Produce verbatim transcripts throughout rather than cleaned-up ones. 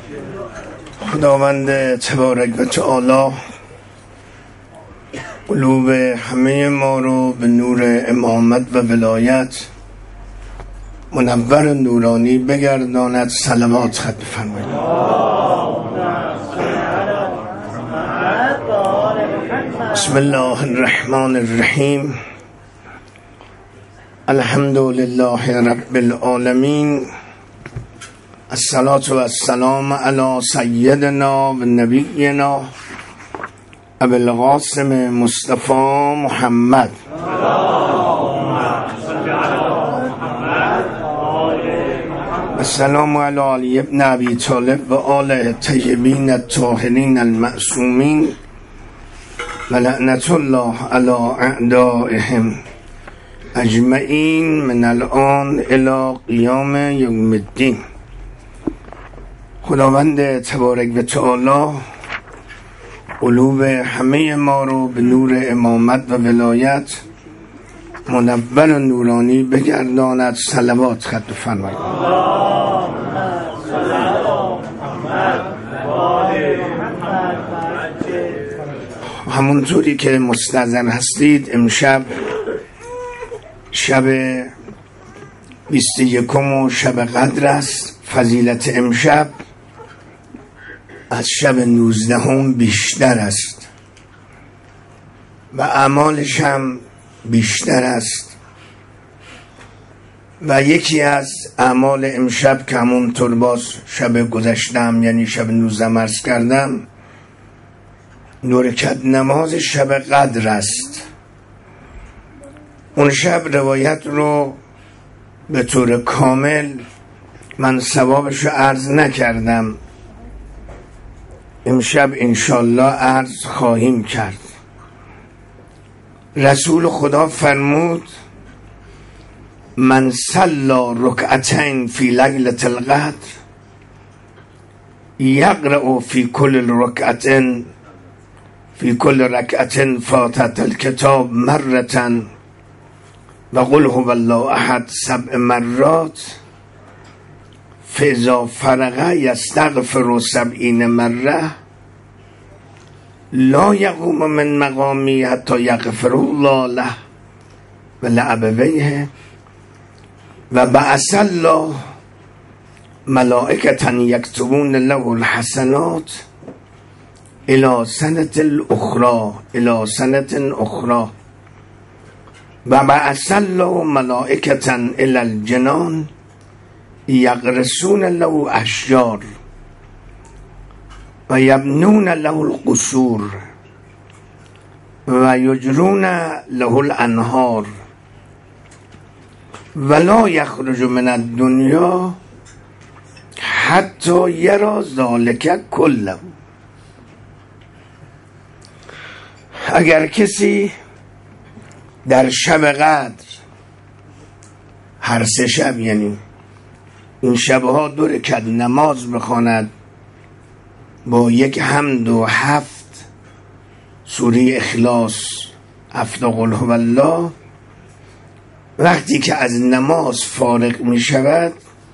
خداوند تبارک و تعالی قلوب همه ما رو به نور امامت و ولایت منور نورانی بگرداند. صلوات خط بفرمایید. بسم الله الرحمن الرحیم. الحمد لله رب العالمین. الصلاة و السلام علی سیدنا و نبینا ابی القاسم مصطفی محمد. السلام علی علی ابن ابی طالب و آل طیبین الطاهرین المعصومین و لعنت الله علی اعدائهم اجمعین من الان الی قیام یوم الدین. خداوند تبارک و تعالی قلوب همه ما رو به نور امامت و ولایت منور و نورانی بگرداند. صلوات خط بفرمایید. همونطوری که مستحضر هستید امشب شب بیست و یکم و شب قدر است. فضیلت امشب از شب نوزدهم بیشتر است و اعمالش هم بیشتر است و یکی از اعمال امشب که همونطور باز شب گذشتم یعنی شب نوزدهم عرض کردم دو رکعت نماز شب قدر است. اون شب روایت رو به طور کامل من ثوابش رو عرض نکردم، امشب انشالله عرض خواهیم کرد. رسول خدا فرمود من صلی رکعتین فی لیلة القدر یقرأ فی کل رکعتین فی کل رکعتین فاتحة الکتاب مرة و قل هو الله احد سبع مرات فاذا فرغ یستغفر سبعین مره لا یقوم من مقامی حتی یغفر الله له و لابویه و بعث الله ملائکة یکتبون له الحسنات الى سنة الاخرى الى سنة اخرى و بعث الله ملائکة الى الجنان یغرسون له اشجار و یبنون له القصور و یجرون له الانهار ولا یخرج من الدنیا حتی یرا ذلک کله. اگر کسی در شب قدر هر سه شب یعنی این شبها دو رکعت نماز بخواند با یک حمد و هفت سوره اخلاص هفت قل هو الله، وقتی که از نماز فارغ می شود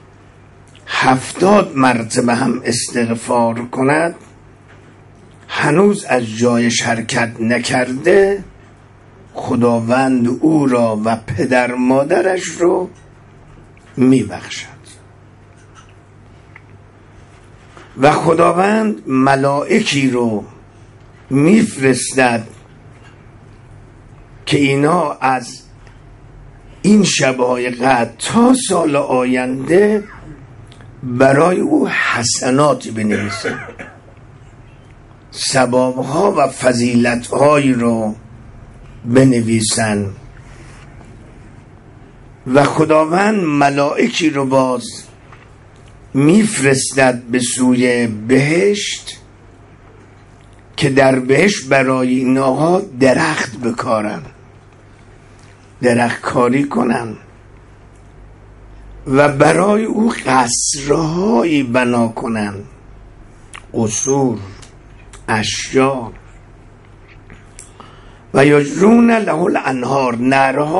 هفتاد مرتبه هم استغفار کند، هنوز از جایش حرکت نکرده، خداوند او را و پدر مادرش رو می بخشد و خداوند ملائکی رو میفرستد که اینا از این شبهای قدر تا سال آینده برای او حسناتی بنویسند، ثوابها و فضیلتهایی رو بنویسند و خداوند ملائکی رو باز میفرستد به سوی بهشت که در بهشت برای اینها درخت بکارن، درخت کاری کنن و برای او قصرهایی بنا کنن، قصور، اشجار و یجرون له الانهار،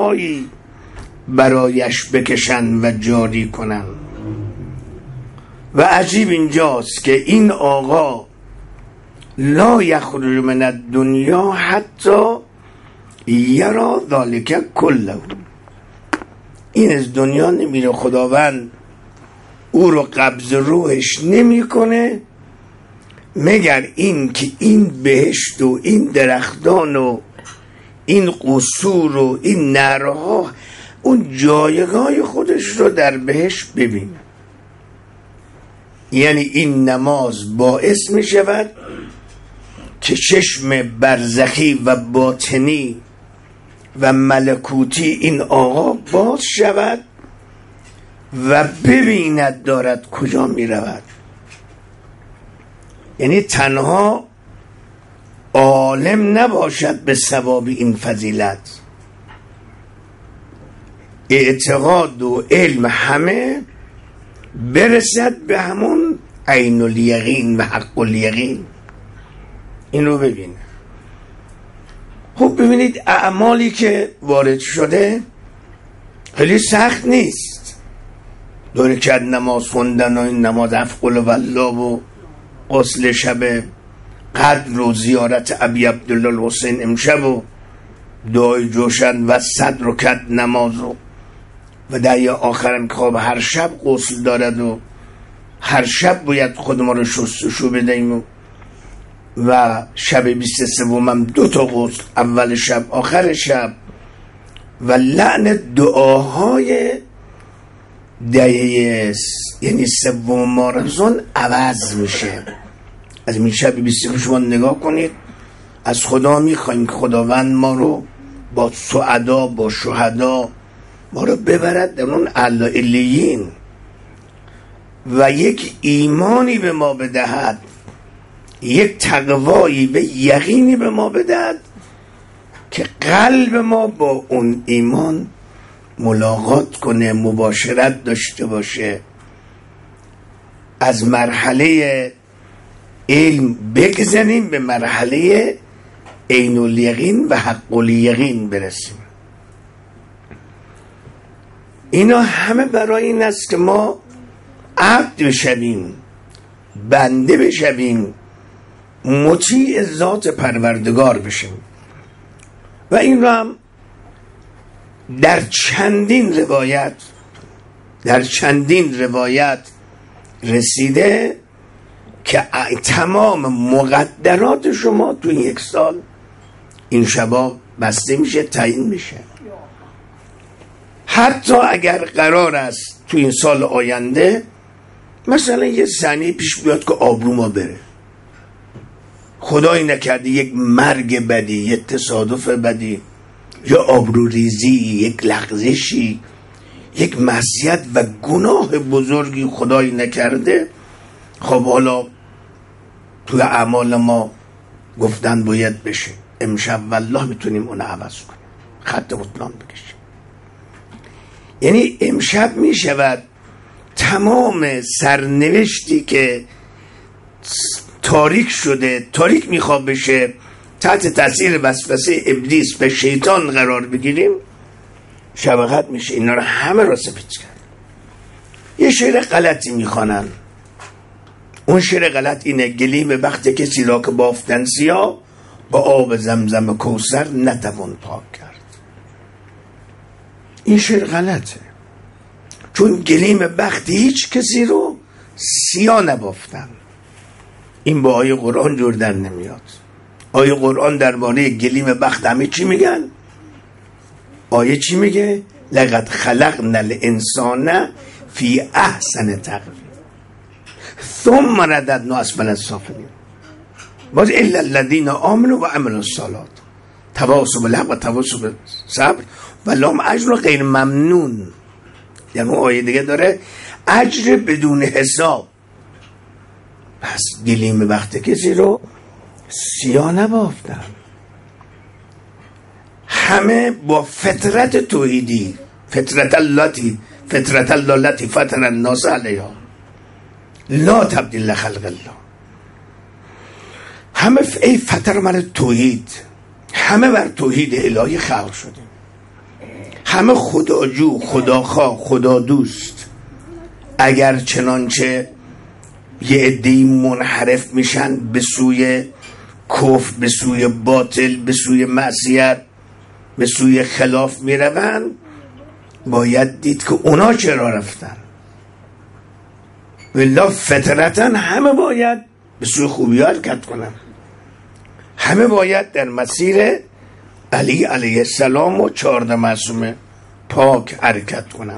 نهرهایی برایش بکشن و جاری کنن و عجیب اینجاست که این آقا لا یخرج من الدنیا حتی یرا ذالک کله، این از دنیا نمیره، خداوند او رو قبض روحش نمیکنه مگر این که این بهشت و این درختان و این قصور و این نهرها اون جایگاه خودش رو در بهشت ببینه. یعنی این نماز باعث می شود که چشم برزخی و باطنی و ملکوتی این آقا باز شود و ببیند دارد کجا می رود. یعنی تنها عالم نباشد به ثواب این فضیلت، اعتقاد و علم همه برسد به همون عین الیقین و حق الیقین. این رو ببینه. خب ببینید اعمالی که وارد شده خیلی سخت نیست، دو رکعت نماز خوندن و این نماز افقل و والله و غسل شب قدر و زیارت ابی عبدالله الحسین امشب و دعای جوشن و صد رکعت نماز و و دعای آخرم که خب هر شب غسل دارد و هر شب باید خود ما رو شستشو بدهیم و, و شب بیست سوم هم دو تا غسل، اول شب آخر شب، و لعن دعاهای دعای یعنی سوم مارزون عوض میشه. از این شب بیست شما نگاه کنید، از خدا میخوایم که خداوند ما رو با سعدا با شهدا ما رو ببرد در اون اعلی علیین و یک ایمانی به ما بدهد، یک تقوایی و یقینی به ما بدهد که قلب ما با اون ایمان ملاقات کنه، مباشرت داشته باشه، از مرحله علم بگذنیم به مرحله عین الیقین و حق الیقین برسیم. اینا همه برای این است که ما عبد بشویم، بنده بشویم، مطیع ذات پروردگار بشیم. و این رو هم در چندین روایت در چندین روایت رسیده که تمام مقدرات شما تو یک سال این شبا بسته میشه، تعیین میشه. حتی اگر قرار است تو این سال آینده مثلا یه صحنه پیش بیاد که آبرو ما بره، خدای نکرده یک مرگ بدی، یک تصادف بدی، یا آبرو ریزی، یک لغزشی، یک معصیت و گناه بزرگی خدای نکرده، خب حالا توی اعمال ما گفتن باید بشه، امشب والله میتونیم اون عوض کنیم، خط مطلان بکشیم. یعنی امشب میشود تمام سرنوشتی که تاریک شده، تاریک میخواد بشه، تحت تاثیر وسوسه ابلیس و شیطان قرار بگیریم، شباهت میشه اینا رو همه را سپید کرد. یه شعر غلطی میخوانن، اون شعر غلط اینه: گلیم وقت کسی را که بافتن سیاه، با آب زمزم کوثر نتوان پاک کرد. این شعر غلطه، چون گلیم بخت هیچ کسی رو سیاه نبافتن. این با آیه قرآن جور در نمیاد. آیه قرآن درباره گلیم بخت همه چی میگن؟ آیه چی میگه؟ لقد خلقنا الانسان فی احسن تقویم ثم رددناه اسفل السافلین باز الا الذین آمنوا و عملوا الصالحات تواصوا بالحق و تواصوا بالصبر و لهم اجر غیر ممنون. یعنی اون آیه دیگه داره اجر بدون حساب. پس گلیم وقت کسی رو سیاه نبافتن، همه با فطرت توحیدی، فطرت اللاتی فطرت اللاتی فطر الناس علیها لا تبدیل لخلق الله. همه ای فطر من توحید، همه بر توحید الهی خلق شدیم، همه خداجو، خداخواه، خدا دوست. اگر چنانچه یه عده‌ای منحرف میشن به سوی کفر، به سوی باطل، به سوی معصیت، به سوی خلاف میروند، باید دید که اونا چرا رفتن. والله فطرتا همه باید به سوی خوبی حرکت کنن، همه باید در مسیر علی علیه السلام و چهارده معصوم پاک حرکت کنن.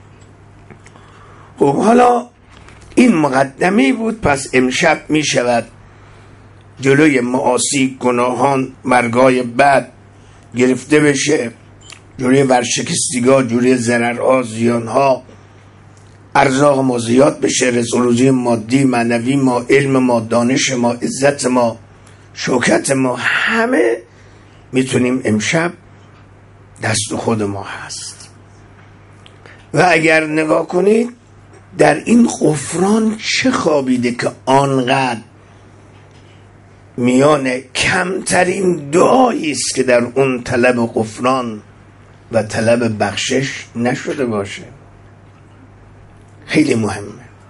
خب حالا این مقدمی بود. پس امشب می شود جلوی معاصی، گناهان، مرگای بد گرفته بشه، جلوی ورشکستگاه، جلوی ضررها، زیانها، ارزاق ما زیاد بشه، رزق و روزی مادی، معنوی ما، علم ما، دانش ما، عزت ما، شوکت ما، همه میتونیم امشب دست خود ما هست. و اگر نگاه کنید در این غفران چه خوابیده که آنقدر میان کمترین دعایی است که در اون طلب غفران و طلب بخشش نشده باشه. خیلی مهمه.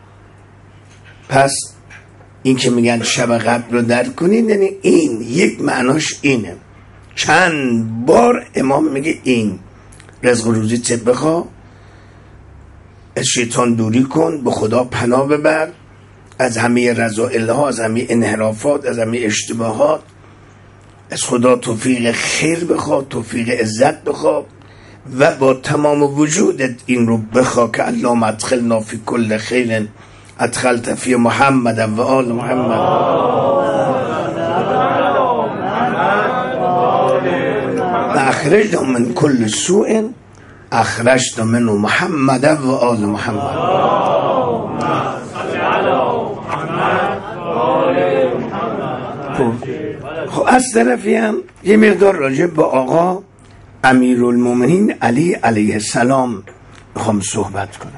پس این که میگن شب قبل رو درک کنید، یعنی این یک معناش اینه. چند بار امام میگه این رزق و روزی چه بخوا، از شیطان دوری کن، به خدا پناه ببر، از همه رذائل ها، از همه انحرافات، از همه اشتباهات، از خدا توفیق خیر بخوا، توفیق عزت بخوا و با تمام وجودت این رو بخوا که اللهم ادخلنا فی کل خیر ادخلت فی محمد و آل محمد و اخرجنا من کل سوء اخرجنا من محمد و آل محمد. خب از طرفی هم یه مقدار راجع به آقا امیرالمومنین علی علیه السلام میخوام صحبت کنم.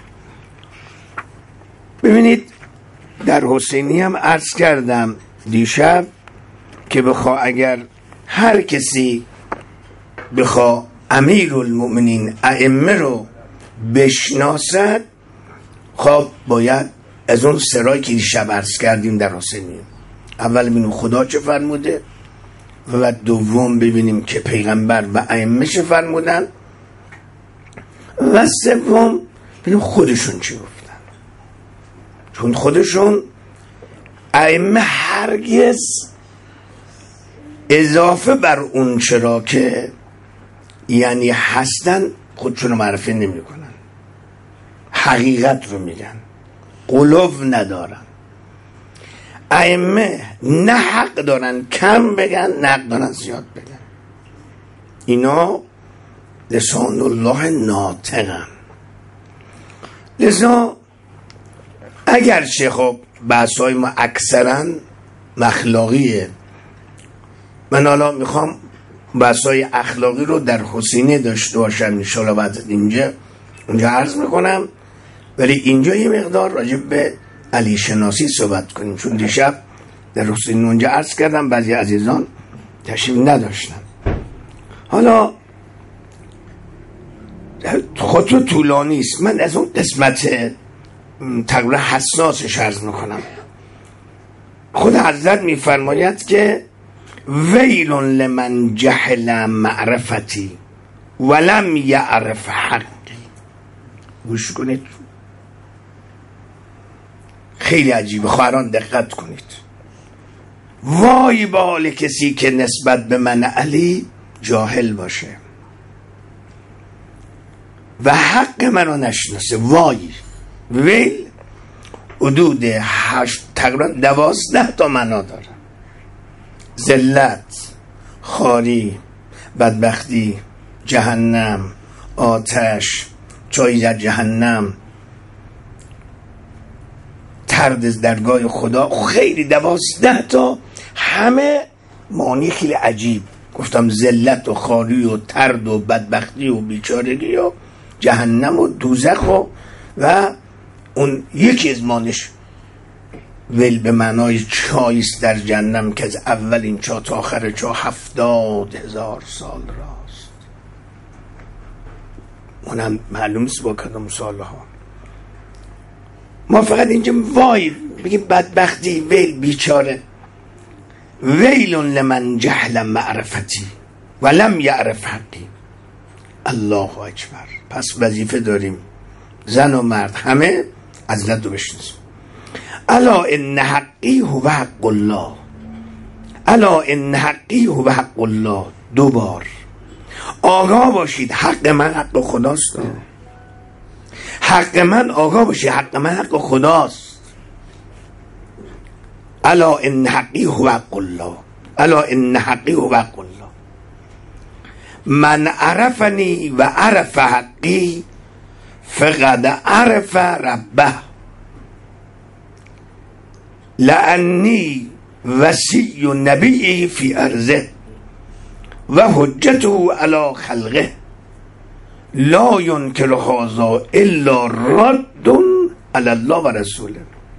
ببینید در حسینی هم عرض کردم دیشب که بخوا اگر هر کسی بخوا امیرالمومنین ائمه رو بشناسد، خب باید از اون سرایی که دیشب عرض کردیم در حسینی، اول ببینیم خدا چه فرموده و دوم ببینیم که پیغمبر و ائمه چه فرمودن و سوم ببینیم خودشون چی گفتن. چون خودشون ائمه هرگز اضافه بر اون چرا که یعنی هستن خودشون رو معرفی نمی کنن، حقیقت رو میگن، غلو ندارن. ائمه نه حق دارن کم بگن، نه حق دارن زیاد بگن. اینا لسان الله ناطقن. لذا اگرچه خب بحثای ما اکثرا اخلاقیه، من حالا میخوام بحثای اخلاقی رو در حسینی داشته باشم انشاءالله بعد اینجا اونجا عرض میکنم، ولی اینجا یه مقدار راجع به علی شناسی صحبت کنیم، چون دیشب در حسینی اونجا عرض کردم بعضی عزیزان تشریف نداشتن. حالا خطو طولانی است، من از اون قسمت تقریبا حساسش عرض میکنم. خود حضرت میفرماید که ویل لمن جهل معرفتی ولم یعرف حقی. گوش کنید، خیلی عجیبه، خواهران دقت کنید. وای به حال کسی که نسبت به من علی جاهل باشه و حق منو نشناسه. وای ویل حدود هشت تقریبا دوازده تا معنا داره: ذلت، خواری، بدبختی، جهنم، آتش، جایی در جهنم، ترد از درگاه خدا. خیلی دوازده تا، همه معنی خیلی عجیب. گفتم ذلت و خواری و ترد و بدبختی و بیچارگی و جهنم و دوزخ و و اون یکی از معنیش ول به معنای چایست در جهنم که از اولین چا تا آخر چا هفتاد هزار سال راست. اونم معلوم است با کدام سالها. ما فقط اینجا وای بگیم بدبختی، ویل، بیچاره. ویل لمن جهل معرفتی ولم یعرف حقی. الله اکبر. پس وظیفه داریم زن و مرد همه حضرت رو بشناسیم. الا ان حقی هو حق الله، الا ان حقی هو حق الله. دو بار آگاه باشید حق من حق خداست. حق من آگاه باشید حق من حق خداست. الا ان حقی هو حق الله، الا ان حقی هو حق الله. من عرفنی و عرف حقی فقد عرف ربه. لانی وصی نبی فی ارضه و حجته علی خلقه لا ینکر هذا الا رد علی الله و رسوله.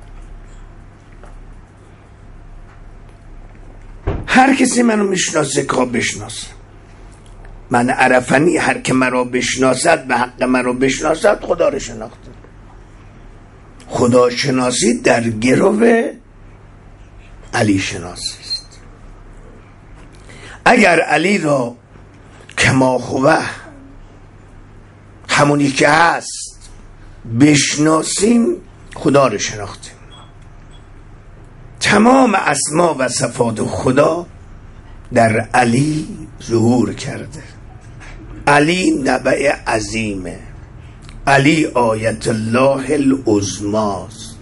هر کسی منو میشناسه که بشناسه. من عرفنی، هر که مرا بشناسد و حق مرا بشناسد خدا رو شناخته. خدا شناسی در گرو علی شناسی است. اگر علی را کما خوبه، همونی که هست، بشناسیم خدا رو شناختیم. تمام اسما و صفات خدا در علی ظهور کرده. علی نبع عظیمه، علی آیت الله العظمی است.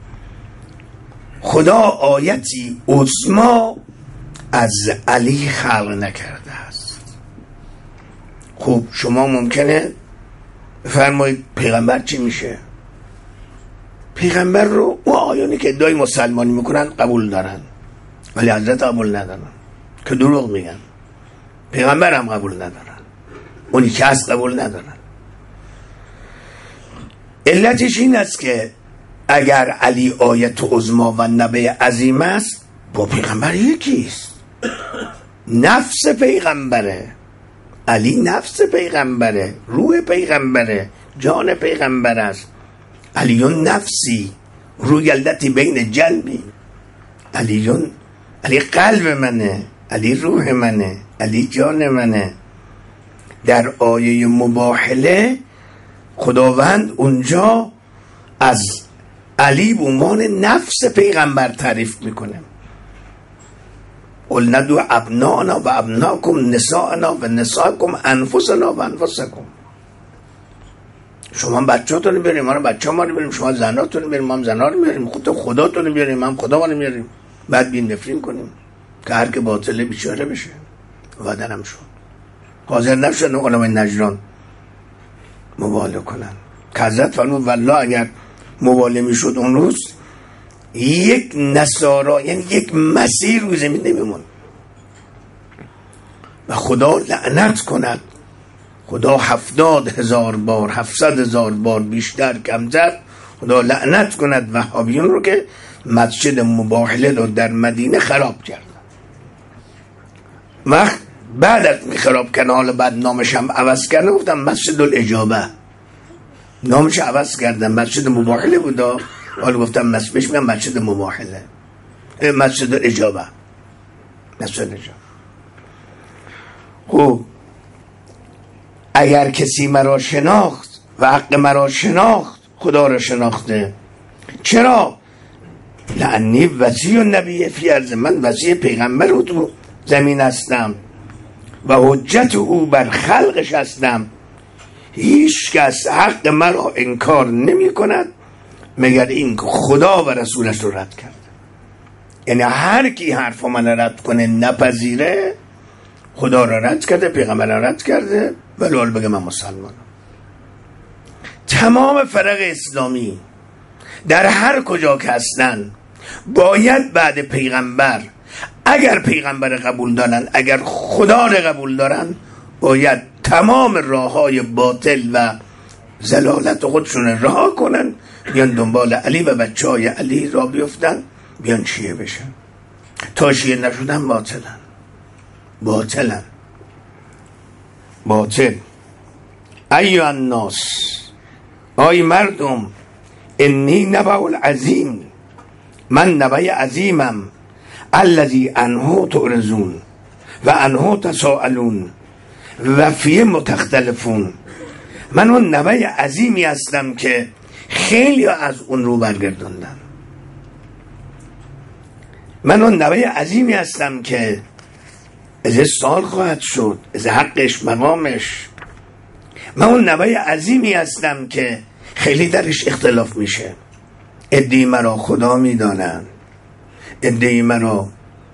خدا آیتی عظمی از علی خلق نکرده است. خب شما ممکنه بفرمایید پیغمبر چی میشه؟ پیغمبر رو او آیانی که ادعای مسلمانی میکنن قبول دارن، ولی حضرت قبول ندارن که دروغ میگن. پیغمبر هم قبول ندارن، اونی که هست قبول ندارن. علتش این است که اگر علی آیت عظما و نبع عظیم است، با پیغمبر یکیست. نفس پیغمبره، علی نفس پیغمبره، روح پیغمبره، جان پیغمبر است. علیون نفسی روی التي بین جلبی. علیون، علی قلب منه، علی روح منه، علی جان منه. در آیه مباهله خداوند اونجا از علی به عنوان نفس پیغمبر تعریف میکنه. قل ندعو ابناءنا و ابناکم، نساءنا و نساءکم، انفسنا و انفسکم. شما بچه‌تون بیاریم، ما رو بچه‌ها ما رو بیاریم، شما زناتون بیاریم، ما هم زنا رو بیاریم، خود خداتون بیاریم، ما هم خدا ما رو بیاریم. بعد بین نفرین کنیم که هر که باطله بیچاره بشه. وادرم شد حاضر نشد علمای نجران مباله کنن. که حضرت فرمود والله اگر مباله میشد اون روز یک نصارا، یعنی یک مسیح روی زمین نمیمون. و خدا لعنت کند، خدا هفتاد هزار بار، هفتصد هزار بار بیشتر کم زد، خدا لعنت کند وهابیون رو که مسجد مباهله رو در مدینه خراب کردن. وقت بعد از خراب کردن، حالا بعد نامش هم عوض کردن، گفتم مسجد الاجابه، نامش عوض کردن، مسجد مباهله بودا، حالا گفتم مسجدش میگم مسجد مباهله، مسجد الاجابه، مسجد الاجابه. خب اگر کسی مرا شناخت و حق مرا شناخت، خدا را شناخته. چرا؟ لعنی وصی النبی فی ارض، من وصی پیغمبر رو تو زمین هستم و حجت او بر خلقش هستم. هیچ کس حق مرا انکار نمی کند مگر این که خدا و رسولش رو رد کرد. یعنی هر کی حرف من رد کنه، نپذیره، خدا را رد کرده، پیغمبر را رد کرده، ولی حال بگه من مسلمانم. تمام فرق اسلامی در هر کجا که هستن باید بعد پیغمبر، اگر پیغمبر قبول دارن، اگر خدا را قبول دارن، باید تمام راه های باطل و زلالت خودشون رها کنن، بیان دنبال علی و بچه های علی را بیفتن، بیان شیعه بشن. تا شیعه نشدن باطلن، باطلن، باطل. ایها الناس، آی مردم، انی نبع العظیم من نبأ عظیمم الذی عنه تعرضون و عنه تساءلون و فیه متختلفون. من اون نبأ عظیمی هستم که خیلی از اون رو برگردوندن. من اون نبأ عظیمی هستم که از سال خواهد شد، از حقش مقامش. من اون نبأ عظیمی هستم که خیلی درش اختلاف میشه. عده‌ای مرا خدا میدانن، عده‌ای مرا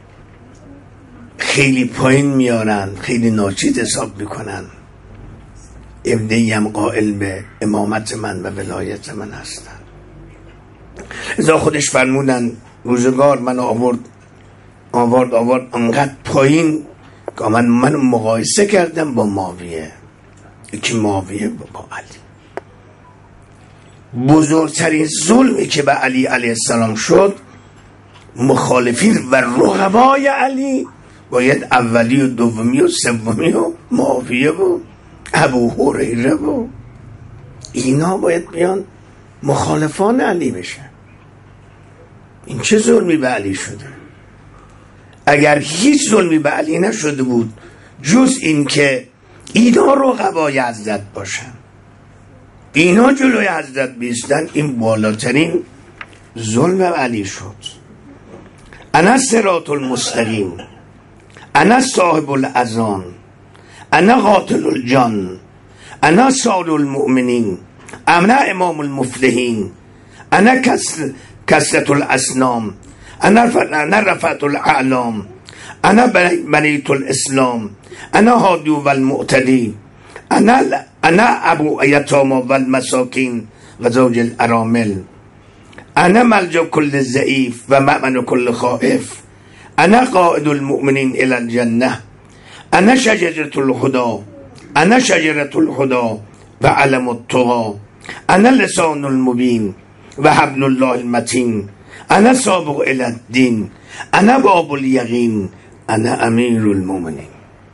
خیلی پایین میارن، خیلی ناچیز حساب میکنن. عده‌ای هم قائل به امامت من و ولایت من هستن. ازا خودش فرمودن روزگار من آورد آورد آورد انقدر پایین که من من مقایسه کردم با معاویه. یکی معاویه با علی. بزرگترین ظلمی که به علی علیه السلام شد، مخالفین و رقبای علی باید اولی و دومی و سومی و معاویه و ابو هریره و اینا باید بیان مخالفان علی بشه. این چه ظلمی به علی شده؟ اگر هیچ ظلمی به علی نشده بود جز این که اینا رقبای حضرت باشن، اینا جلوی حضرت بیستن، این بالاترین ظلم علی شد. انا صراط المستقیم، انا صاحب الاذان، انا قاتل الجان، انا سال المؤمنین، انا امام المفلحین، انا کسرت الاسنام، انا رفعت الاعلام، انا بنیت الاسلام، انا هادی و المعتدی، انا انا ابو یتاما و المساکین و زوج الارامل، انا ملجا کل ضعیف و مأمن کل خائف، انا قائد المؤمنین الی الجنه، انا شجرة الهدى، انا شجرة الهدى و علم التقى، انا لسان المبین و حبل الله المتین، انا سابق الی الدین، انا باب الیقین، انا امیر المؤمنین.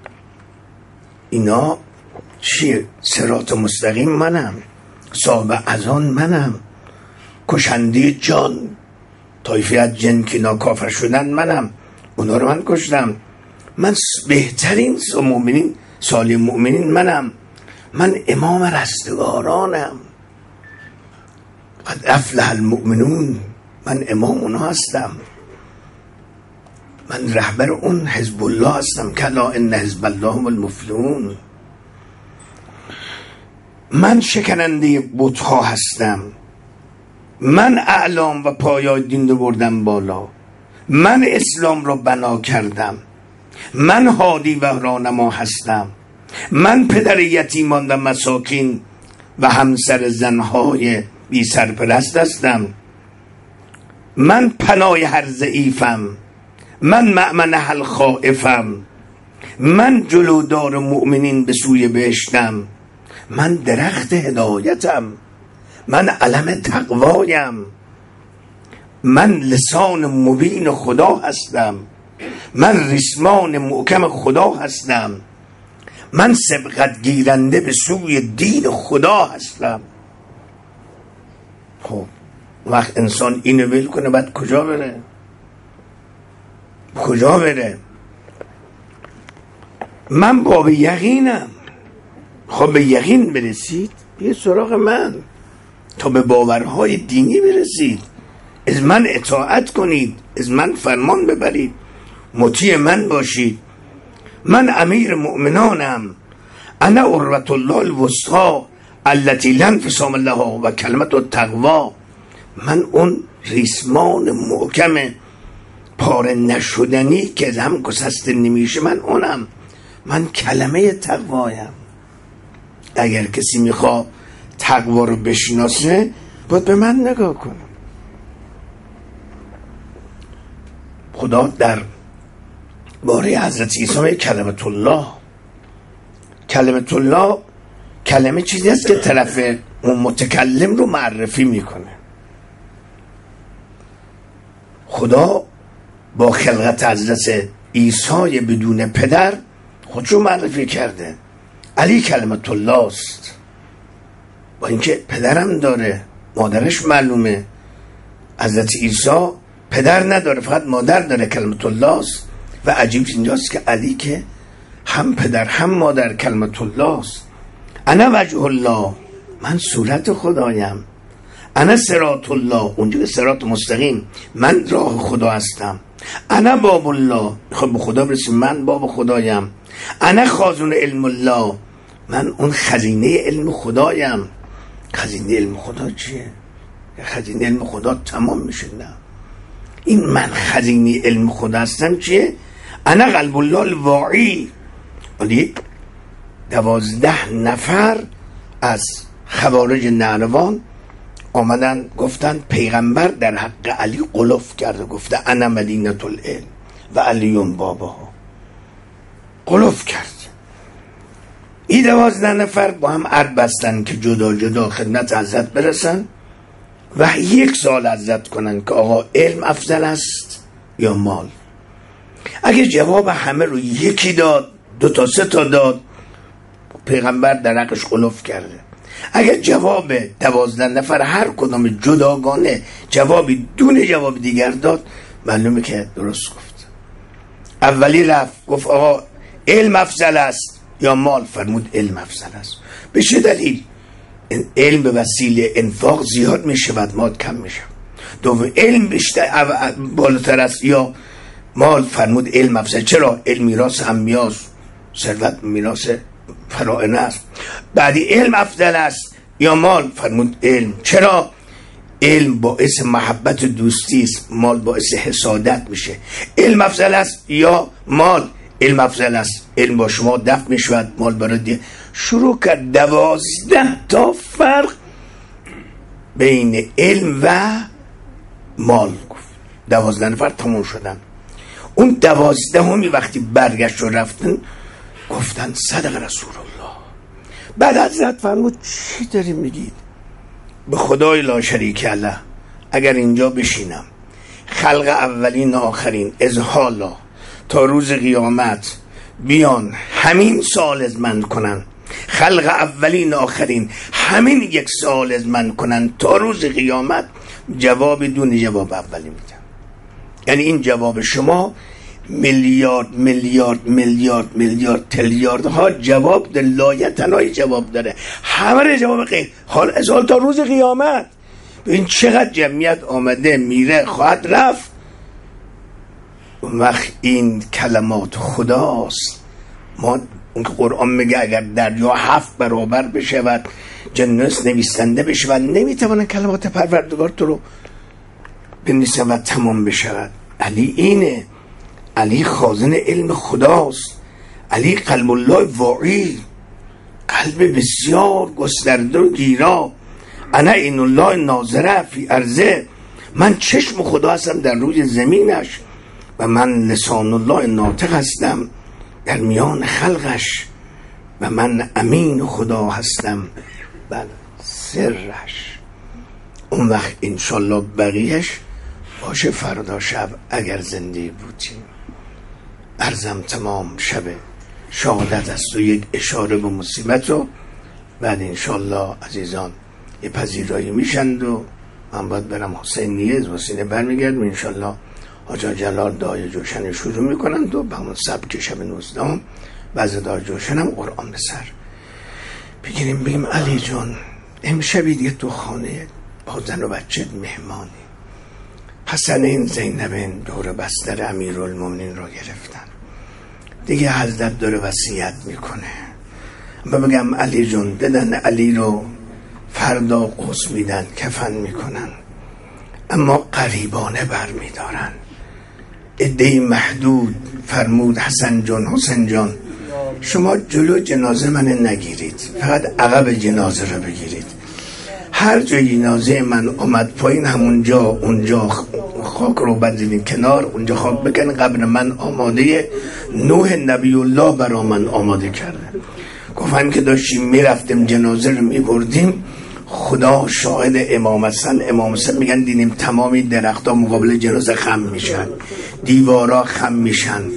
اینا چیه؟ صراط مستقیم منم، صاحب اذان منم، کشنده جان، طایفه از جن که ناکافر شدن منم، اونا رو من کشتم. من بهترین مؤمنین، سالی مؤمنین منم. من امام رستگارانم. قد افلح المؤمنون، من امام اونا هستم. من رهبر اون حزب الله هستم. کلا ان حزب الله هم المفلحون. من شکننده بت‌ها هستم. من اعلام و پایای دین رو بردم بالا. من اسلام رو بنا کردم. من هادی و راهنما هستم. من پدر یتیمان و مساکین و همسر زنهای بی سرپرست هستم. من پناه هر ضعیفم. من مأمن هر خائفم. من جلودار مؤمنین به سوی بهشتم. من درخت هدایتم. من علم تقوایم. من لسان مبین خدا هستم. من ریسمان محکم خدا هستم. من سبقت گیرنده به سوی دین خدا هستم. خب وقت انسان اینو ول کنه بعد کجا بره؟ کجا بره؟ من باب یقینم. خب به یقین برسید یه سراغ من تا به باورهای دینی برسید. از من اطاعت کنید، از من فرمان ببرید، مطیع من باشید. من امیر مؤمنانم. انا عروة الله الوثقی التي لا انفصام لها و کلمة التقوی. من اون ریسمان محکم پاره نشدنی که از هم گسسته نمیشه، من اونم. من کلمه تقوایم. اگر کسی میخواد تقوا رو بشناسه باید به من نگاه کنه. خدا در باره حضرت عیسی کلمت الله، کلمت الله کلمه چیزی است که طرف اون متکلم رو معرفی میکنه. خدا با خلقت حضرت عیسی بدون پدر خودشو معرفی کرده. علی کلمت الله است. با اینکه پدرم داره، مادرش معلومه. حضرت عیسی پدر نداره، فقط مادر داره، کلمت الله است. و عجیب اینجاست که علی که هم پدر هم مادر کلمت الله است. انا وجه الله، من صورت خدایم. انا صراط الله، اونجا که صراط مستقیم، من راه خدا هستم. انا باب الله، خب به خدا برسیم، من باب خدایم. انا خازن علم الله، من اون خزینه علم خدایم. خزینه علم خدا چیه؟ خزینه علم خدا تمام میشه؟ نه، این من خزینه علم خدا هستم چیه؟ انا قلب الله الواعی. ولی دوازده نفر از خوارج نهروان آمدن گفتن پیغمبر در حق علی قلف کرده، گفته انا مدینه العلم و علیون باباها، قلف کرد. این دوازده نفر با هم عهد بستن که جدا جدا خدمت حضرت برسن و یک سال حضرت کنن که آقا علم افضل است یا مال. اگه جواب همه رو یکی داد، دو تا سه تا داد، پیغمبر در حقش قلف کرده. اگر جواب دوازده نفر هر کدام جداگانه جوابی دون جواب دیگر داد، معلومه که درست گفت. اولی رفت گفت آقا علم افضل است یا مال؟ فرمود علم افضل است. به چه دلیل؟ علم به وسیله انفاق زیاد میشه و مال کم میشه. دوم علم بیشتر بالاتر است یا مال؟ فرمود علم افضل. چرا؟ علم میراث انبیاست، ثروت میراث فرائض است. بعدی علم افضل است یا مال؟ فرمود علم. چرا؟ علم باعث محبت و دوستی است، مال باعث حسادت میشه. علم افضل است یا مال؟ علم افضل است. علم با شما دفع میشود، مال برای دیگه. شروع کرد دوازده تا فرق بین علم و مال گفت. دوازده نفر تموم شدن. اون دوازده همی وقتی برگشت و رفتن گفتن صدق رسول الله. بعد حضرت فرمود چی داری میگید؟ به خدای لا شریک له، اگر اینجا بشینم خلق اولین آخرین از حالا تا روز قیامت بیان همین سال از من کنن، خلق اولین آخرین همین یک سال از من کنن تا روز قیامت، جواب دون جواب اولی میدم. یعنی این جواب شما میلیارد میلیارد میلیارد میلیارد تریلیارد ها جواب در لایتنای جواب داره، همه جواب غیر حال از حال تا روز قیامت. این چقدر جمعیت آمده میره خواهد رفت. وقت این کلمات خداست. ما اون که قرآن میگه اگر دریا هفت برابر بشه و جنس نویسنده بشه و نمیتوانن کلمات پروردگار تو رو بنویسن و تمام بشود. علی اینه، علی خازن علم خداست، علی قلب الله واعی، قلب بسیار گسترده و گیرا. انا این الله ناظره فی ارضه، من چشم خدا هستم در روی زمینش و من لسان الله ناطق هستم در میان خلقش و من امین خدا هستم بر سرش. اون وقت انشالله بقیهش باشه فردا شب اگر زنده بودیم. عرضم تمام شب شهادت است و یک اشاره به مصیبت رو بعد انشالله عزیزان یه پذیرایی میشند و من باید برم حسین نیز حسین برمیگرد و انشالله حاجا جلال دعای جوشن شروع میکنن و به همون سبک شب نوزدهم بعض دعای جوشن هم قرآن به سر بگیریم بگیم علی جان امشبی دیگه تو خانه با زن و بچه مهمانی. حسنین زینبین دور بستر امیرالمومنین رو گرفتن دیگه، حضرت داره وصیت میکنه. من بگم علی جان بدن علی رو فردا قص میدن کفن میکنن اما قریبانه بر میدارن. عده محدود فرمود حسن جان حسین جان شما جلو جنازه من نگیرید، فقط عقب جنازه رو بگیرید. هر جای جنازه من آمد پایین همونجا اونجا خاک رو بندید کنار، اونجا خاک بکن، قبر من آماده، نوح نبی الله برا من آماده کرده. گفتن که داشتیم میرفتیم جنازه رو میبردیم، خدا شاهد امام حسن امام حسن میگن دیدیم تمامی درختها مقابل جنازه خم میشن، دیوارا خم میشن،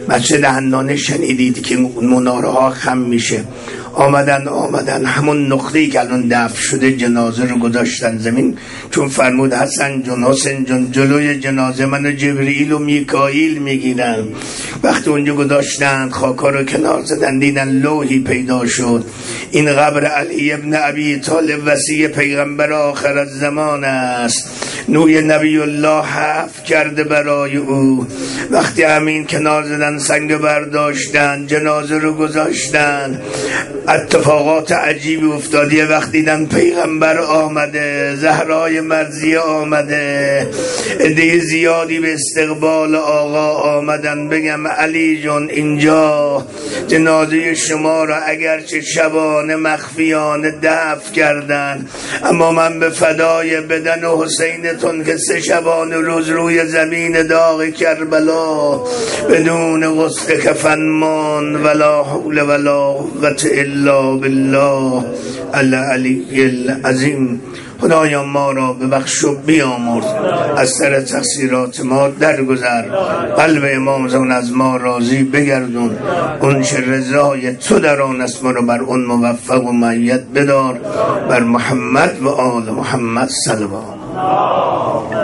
مسجد حنانه شنیدید که مناره ها خم میشه. آمدن آمدن همون نقطه‌ای که الان دفن شده جنازه رو گذاشتن زمین، چون فرمود حسن جون حسین جون جلوی جنازه منو جبرئیل و میکائیل میگیرن. وقتی اونجا گذاشتن خاکا رو کنار زدن، دیدن لوحی پیدا شد، این قبر علی ابن ابی طالب وصی پیغمبر آخر الزمان است، نوی نبی الله حفظ کرده برای او. وقتی همین کنار زدن سنگ برداشتن، جنازه رو گذاشتن، اتفاقات عجیبی افتادیه. وقتی دیدن پیغمبر آمده، زهرای مرضیه آمده، عده زیادی به استقبال آقا آمدن. بگم علی جان اینجا جنازه شما را اگرچه شبانه مخفیانه دفن کردن، اما من به فدای بدن حسینتون که سه شبانه روز روی زمین داغ کربلا بدون غسل کفن مان، ولا حول ولا قوة الا بالله العلی العظیم. خدایا ما را ببخش و بیامرز، از سر تقصیرات ما درگذر، قلب امام زمان از ما راضی بگردون، اون چه رضای تو در آن است ما را بر اون موفق و مؤید بدار. بر محمد و آل محمد صلوات.